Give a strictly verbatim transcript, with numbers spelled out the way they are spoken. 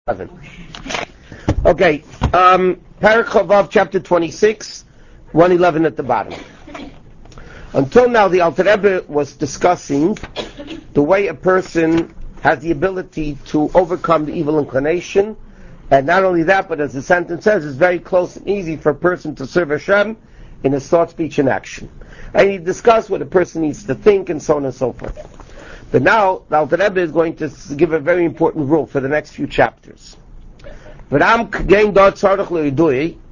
eleven. Okay, um, Paragraph of chapter twenty-six, one eleven at the bottom. Until now, the Alter Rebbe was discussing the way a person has the ability to overcome the evil inclination, and not only that, but as the sentence says, it's very close and easy for a person to serve Hashem in his thought, speech, and action. And he discussed what a person needs to think, and so on and so forth. But now, the Alter Rebbe is going to give a very important rule for the next few chapters.